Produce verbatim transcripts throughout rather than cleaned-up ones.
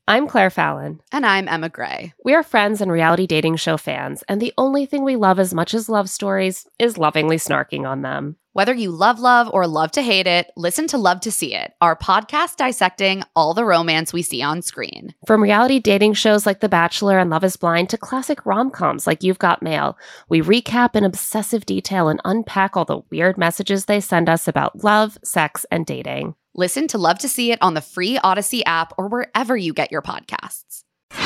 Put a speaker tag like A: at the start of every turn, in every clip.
A: I'm Claire Fallon.
B: And I'm Emma Gray.
A: We are friends and reality dating show fans, and the only thing we love as much as love stories is lovingly snarking on them.
B: Whether you love love or love to hate it, listen to Love to See It, our podcast dissecting all the romance we see on screen.
A: From reality dating shows like The Bachelor and Love is Blind to classic rom-coms like You've Got Mail, we recap in obsessive detail and unpack all the weird messages they send us about love, sex, and dating.
B: Listen to Love to See It on the free Odyssey app or wherever you get your podcasts.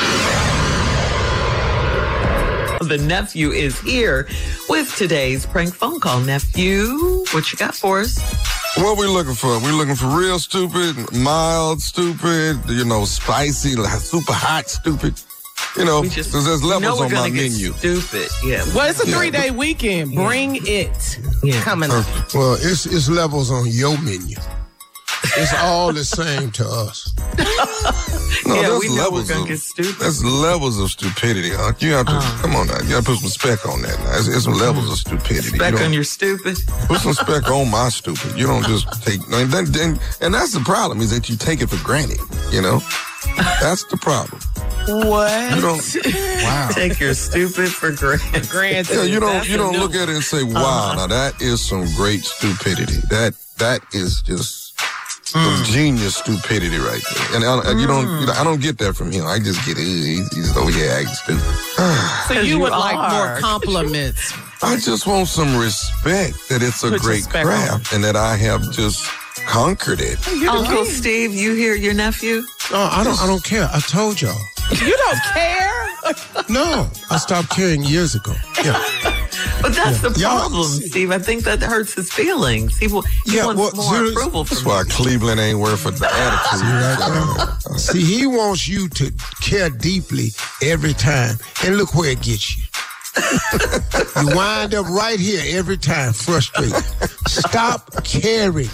C: The nephew is here with today's prank phone call. Nephew, what you got for us?
D: What we looking for? We looking for real stupid, mild stupid, you know, spicy, like super hot stupid. You know, because there's levels
C: know we're
D: on
C: gonna
D: my
C: get
D: menu.
C: Stupid, yeah.
E: Well, it's a
D: Yeah.
E: three-day weekend. Bring it.
C: Yeah.
E: Coming
F: Uh,
E: up.
F: well, it's it's levels on your menu. It's all the same to us.
D: No,
C: yeah,
D: there's
C: we know we're
D: levels
C: gonna
D: of,
C: get stupid.
D: There's levels of stupidity, huh? You have to,
C: Uh.
D: come on now, you gotta put some spec on that now. It's, it's some levels of stupidity.
C: Back
D: You don't-
C: on your stupid.
D: Put some spec on my stupid. You don't just take, and, then, then, and that's the problem, is that you take it for granted, you know? That's the problem.
E: What?
D: You don't,
F: Wow.
C: Take your stupid for granted.
E: Granted.
D: yeah, you don't,
E: That's
D: you don't
E: a new-
D: look at it and say, wow,
C: Uh-huh.
D: now that is some great stupidity. That, that is just some genius stupidity right there. And, I, and you don't, you know, I don't get that from him. I just get it. He's, he's over here acting stupid.
E: So you
C: you
E: would like
C: are.
E: more compliments.
D: I just want some respect that it's a
E: Put your
D: great
E: spec
D: craft and that I have just conquered it.
C: Uncle Steve, you hear your nephew?
F: No, I don't. I don't care. I told y'all.
E: You don't care?
F: No, I stopped caring years ago. Yeah,
C: But that's the
F: Y'all-
C: problem, Steve. I think that hurts his feelings. He, will, he
F: Yeah,
C: wants
F: well,
C: more
F: serious-
C: approval
D: That's
C: from
D: why
C: you.
D: Cleveland ain't worth the attitude.
F: right there. See, he wants you to care deeply every time, and look where it gets you. You wind up right here every time, frustrated. Stop caring.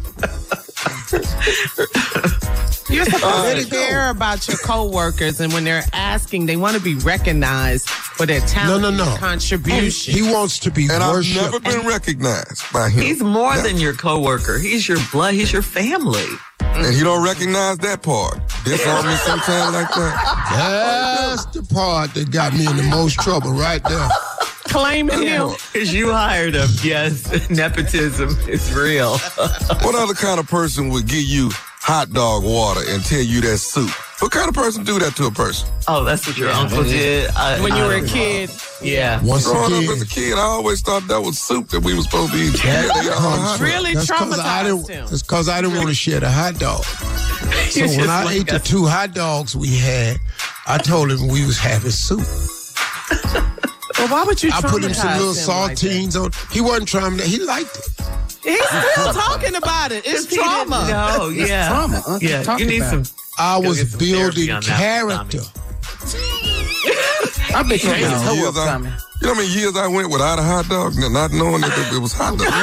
E: You're supposed
F: Let
E: to
F: it go.
E: care about your coworkers, and when they're asking, they want to be recognized for their talent
F: No, no, no.
E: and contribution.
F: He wants to be
D: And I've
F: worshipped.
D: never been recognized by him.
C: He's more
D: Never.
C: than your coworker. He's your blood. He's your family.
D: And he don't recognize that part. Diss on me sometimes like that.
F: That's the part that got me in the most trouble right there.
E: Claiming him.
C: Because you hired him. Yes, nepotism is real.
D: What other kind of person would give you hot dog water and tell you that's soup? What kind of person do that to a person?
C: Oh, that's what your uncle did? I,
E: When you
C: I
E: were a
C: don't know.
E: kid.
C: Yeah.
F: Once
D: Growing up
F: again,
D: as a kid, I always thought that was soup that we were supposed to eat. Yeah, they got hot dog.
E: Really
F: That's 'cause I
E: traumatized
F: didn't-
E: him.
F: It's because I didn't want to share the hot dog. So
C: You
F: when
C: just
F: I
C: like
F: ate the
C: us.
F: two hot dogs we had, I told him we was having soup.
E: Well, why would you
F: I put him some
E: traumatize
F: little
E: him like that?
F: saltines on. He wasn't trying to. He liked it.
E: He's still talking about it. It's
C: He didn't
E: trauma.
C: know, yeah.
G: trauma, huh?
C: Yeah,
G: Talk
C: you need
G: about
C: some.
G: it.
F: I
C: Go
F: was
C: get some therapy
F: building
C: on that one,
F: character.
G: I bet you
D: You know
G: his
D: how many
G: toe
D: years
G: up
D: I-
G: coming.
D: you know how many years I went without a hot dog, not knowing that it was hot dog?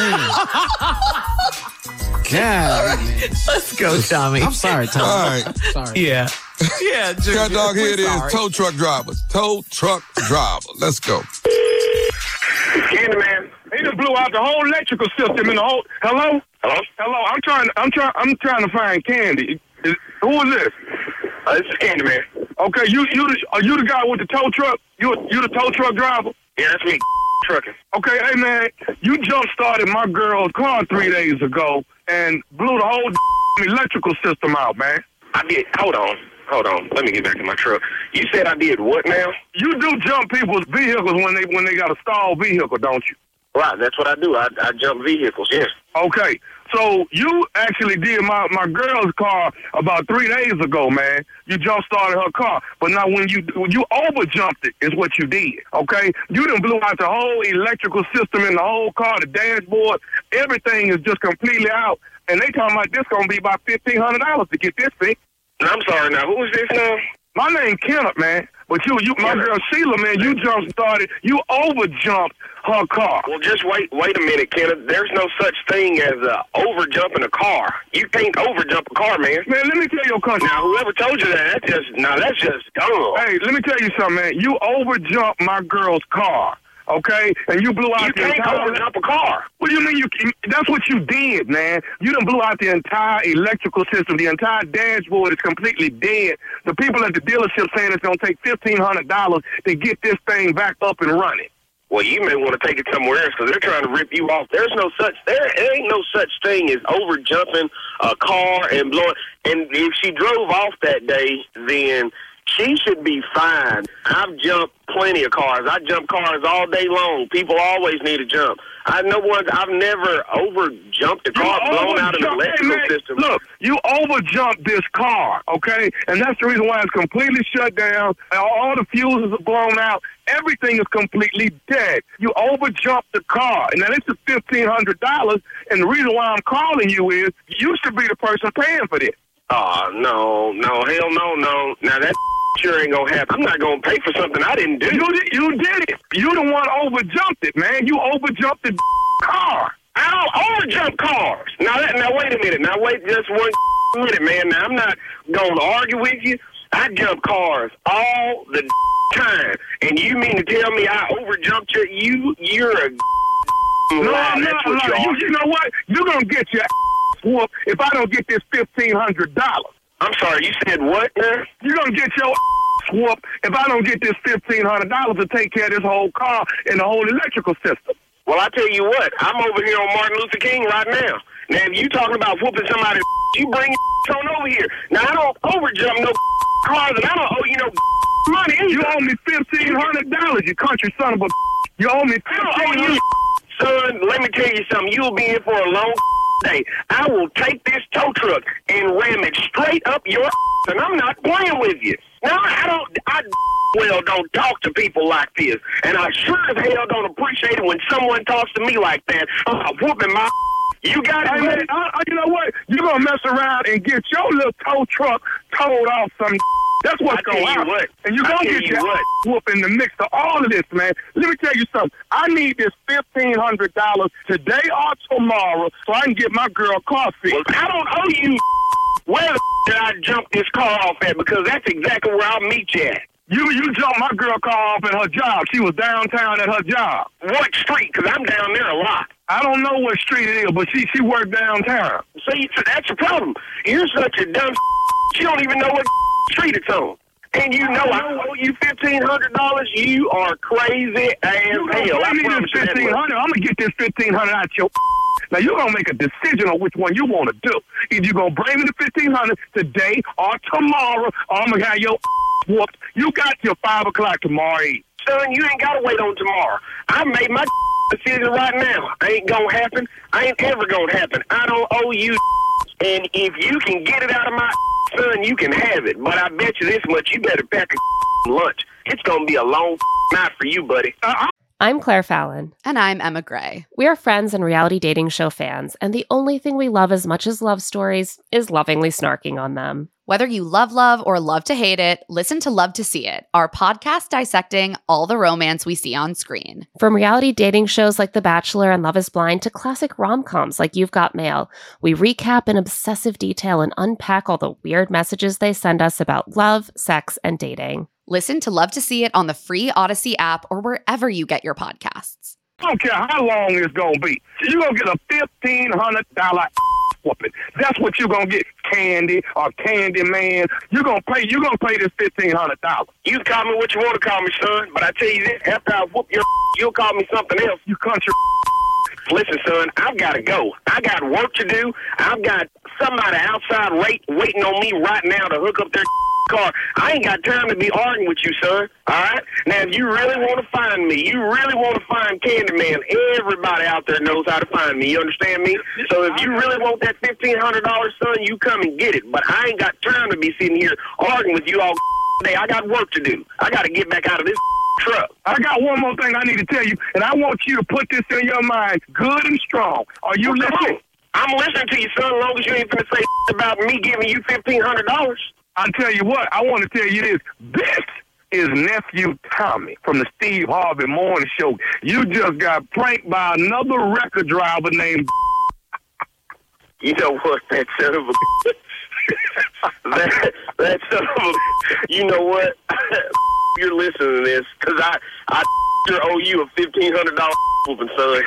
G: God, man.
C: Let's go, Tommy.
G: I'm sorry, Tom.
D: All right.
G: Sorry.
C: Yeah. Yeah, Junior,
D: Hot dog, here it
C: we're
D: is.
C: sorry.
D: Tow truck drivers. Tow truck driver. Let's go.
H: Candyman. He just blew out the whole electrical system in the whole. Hello? Hello? Hello. I'm trying. I'm trying. I'm trying to find Candy. Is, who is this? Uh, this is Candyman. Okay, you you the, are you the guy with the tow truck? You you the tow truck driver? Yeah, that's me. Trucking. Okay, hey man, you jump started my girl's car three days ago and blew the whole electrical system out, man.
I: I did. Hold on. Hold on. Let me get back to my truck. You said I did what now?
H: You do jump people's vehicles when they when they got a stalled vehicle, don't you?
I: Right. That's what I do. I, I jump vehicles. Yes.
H: Okay, so you actually did my, my girl's car about three days ago, man. You jump started her car, but now when you when you over jumped it is what you did. Okay, you done blew out the whole electrical system in the whole car, the dashboard, everything is just completely out. And they talking about this gonna be about fifteen hundred dollars to get this fixed.
I: I'm sorry. Now, who is this now?
H: My name Kenneth, man. But you, you, my girl Sheila, man, you jump started, you over jumped her car.
I: Well, just wait. Wait a minute, Kenneth. There's no such thing as uh, over jumping a car. You can't over jump a car, man.
H: Man, let me tell you a country.
I: Now, whoever told you that, that's just now that's just dumb.
H: Hey, let me tell you something, man. You over jumped my girl's car. okay? And you blew out
I: You
H: the
I: can't
H: entire...
I: overjump a car.
H: What do you mean you can? That's what you did, man. You done blew out the entire electrical system. The entire dashboard is completely dead. The people at the dealership saying it's going to take fifteen hundred dollars to get this thing back up and running.
I: Well, you may want to take it somewhere else because they're trying to rip you off. There's no such there, there ain't no such thing as over jumping a car and blowing. And if she drove off that day, then she should be fine. I've jumped plenty of cars. I jump cars all day long. People always need to jump. I know one. I've never over jumped a car, blown out an electrical
H: hey,
I: system.
H: Look, you over jumped this car, okay? And that's the reason why it's completely shut down. All the fuses are blown out. Everything is completely dead. You over jumped the car. And now this is fifteen hundred dollars. And the reason why I'm calling you is you should be the person paying for this.
I: Oh, no, no, hell no, no. Now that sure ain't gonna happen. I'm not gonna pay for something I didn't do.
H: You did, you did it. You the one over jumped it, man. You over jumped the car.
I: I don't over jump cars. Now that, now wait a minute. Now wait just one minute, man. Now I'm not gonna argue with you. I jump cars all the time, and you mean to tell me I over jumped you? You, you're a
H: no,
I: lie.
H: no,
I: That's what
H: no.
I: you,
H: You, you know what? You're gonna get your whoop if I don't get this fifteen hundred dollars.
I: I'm sorry, you said what, man?
H: You're going to get your whoop if I don't get this fifteen hundred dollars to take care of this whole car and the whole electrical system.
I: Well, I tell you what, I'm over here on Martin Luther King right now. Now, if you talking about whooping somebody, you bring your on over here. Now, I don't overjump no cars, and I don't owe you no money either.
H: You owe me fifteen hundred dollars, you country son of a... You owe me fifteen hundred dollars.
I: Son, let me tell you something. You'll be in for a long day. I will take this tow truck and ram it straight up your and I'm not playing with you. Now, I don't, I well don't talk to people like this, and I sure as hell don't appreciate it when someone talks to me like that. I'm whooping my You got it,
H: hey, man. I, I, you know what? You're going to mess around and get your little tow truck towed off some That's what's going on.
I: What.
H: And you're going to get
I: you
H: your
I: what.
H: whoop in the mix of all of this, man. Let me tell you something. I need this fifteen hundred dollars today or tomorrow so I can get my girl coffee.
I: Well, I don't owe you where did I jump this car off at, because that's exactly where I'll meet you at.
H: You you jumped my girl car off at her job. She was downtown at her job.
I: What street? Because I'm down there a lot.
H: I don't know what street it is, but she she worked downtown.
I: See, so that's the problem. You're such a dumb you don't even know what street it's on. And you know I owe you fifteen hundred dollars. You are crazy as
H: you
I: hell. I
H: me
I: promise
H: this fifteen hundred. I'm gonna get this fifteen hundred out your. Now you're gonna make a decision on which one you want to do. Either you're gonna bring me the fifteen hundred today or tomorrow, or I'm gonna have your whooped. You got till five o'clock tomorrow evening.
I: Son, you ain't gotta wait on tomorrow. I made my decision right now. Ain't gonna happen. I ain't ever gonna happen. I don't owe you. And if you can get it out of my son, you can have it. But I bet you this much, you better pack a lunch. It's gonna be a long night for you, buddy.
H: Uh,
A: I'm Claire Fallon.
B: And I'm Emma Gray.
A: We are friends and reality dating show fans, and the only thing we love as much as love stories is lovingly snarking on them.
B: Whether you love love or love to hate it, listen to Love to See It, our podcast dissecting all the romance we see on screen.
A: From reality dating shows like The Bachelor and Love is Blind to classic rom-coms like You've Got Mail, we recap in obsessive detail and unpack all the weird messages they send us about love, sex, and dating.
B: Listen to Love to See It on the free Odyssey app or wherever you get your podcasts.
H: I don't care how long it's going to be. You're going to get a fifteen hundred dollars whooping. That's what you're going to get, Candy or Candy Man. You're going to pay You're going to pay this fifteen hundred dollars.
I: You call me what you want to call me, son, but I tell you this, after I whoop your you'll call me something else.
H: You country.
I: Listen, son, I've got to go. I got work to do. I've got somebody outside wait, waiting on me right now to hook up their car. I ain't got time to be arguing with you, son. All right? Now, if you really want to find me, you really want to find Candyman, everybody out there knows how to find me. You understand me? So if you really want that fifteen hundred dollars, son, you come and get it. But I ain't got time to be sitting here arguing with you all day. I got work to do. I got to get back out of this truck.
H: I got one more thing I need to tell you, and I want you to put this in your mind good and strong. Are you
I: well,
H: listening?
I: I'm listening to you, son, as long as you ain't going to say about me giving you fifteen hundred dollars.
H: I'll tell you what, I want to tell you this. This is Nephew Tommy from the Steve Harvey Morning Show. You just got pranked by another record driver named...
I: You know what, that son of a... that, that son of a... You know what? You're listening to this, because I, I owe you a fifteen hundred dollars whooping, son.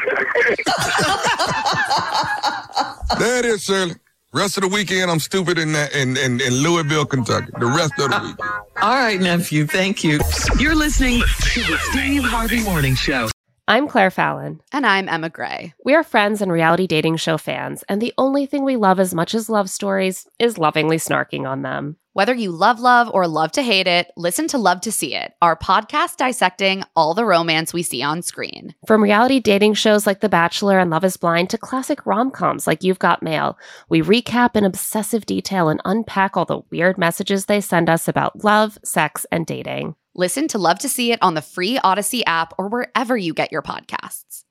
D: There it is, Shirley. Rest of the weekend, I'm stupid in that in, in, in Louisville, Kentucky. The rest of the weekend.
C: All right, nephew. Thank you. You're listening to the Steve Harvey Morning Show.
A: I'm Claire Fallon.
B: And I'm Emma Gray.
A: We are friends and reality dating show fans, and the only thing we love as much as love stories is lovingly snarking on them.
B: Whether you love love or love to hate it, listen to Love to See It, our podcast dissecting all the romance we see on screen.
A: From reality dating shows like The Bachelor and Love is Blind to classic rom-coms like You've Got Mail, we recap in obsessive detail and unpack all the weird messages they send us about love, sex, and dating.
B: Listen to Love to See It on the free Odyssey app or wherever you get your podcasts.